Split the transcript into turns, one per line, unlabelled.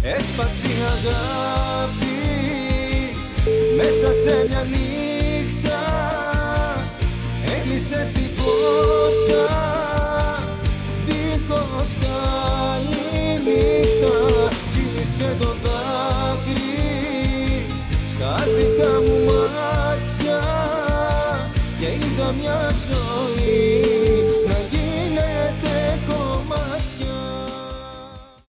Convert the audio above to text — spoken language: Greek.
έσπασε η αγάπη μέσα σε μια νύχτα. Έκλεισες την πόρτα δίχως καληνύχτα. Κύλησε το δάκρυ στα δικά μου μάτια και είδα μια ζωή.